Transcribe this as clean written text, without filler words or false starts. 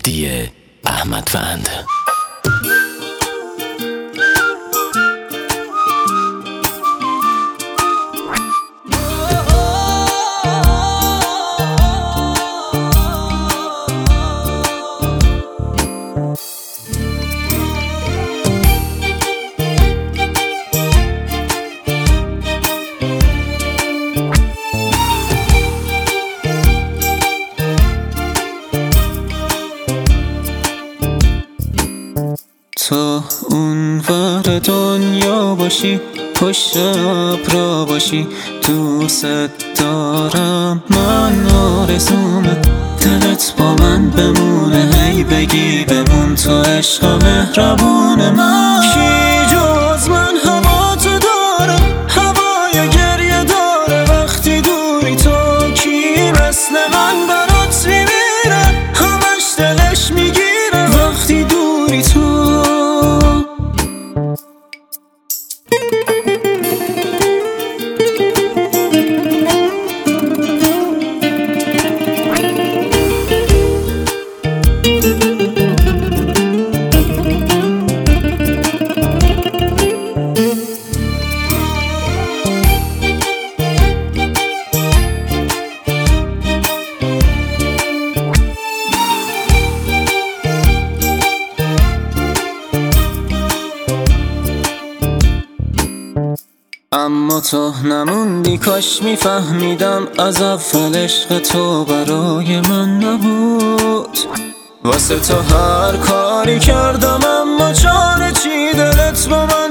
مهدی احمدوند. تو اون ور دنیا باشی، پشت ابرا باشی، دوست دارم من، آرزومه دلت با من بمونه، هی بگی بمون تو عشق مهربون من. کی جز من هوا تو داره، هوای گریه داره وقتی دوری، تو کی مثل من برات میمیره، همش دلش میگیره وقتی دوری تو. اما تو نموندی، کاش میفهمیدم از اول عشق تو برای من نبود. واسه تو هر کاری کردم اما چاره چی، دلت با من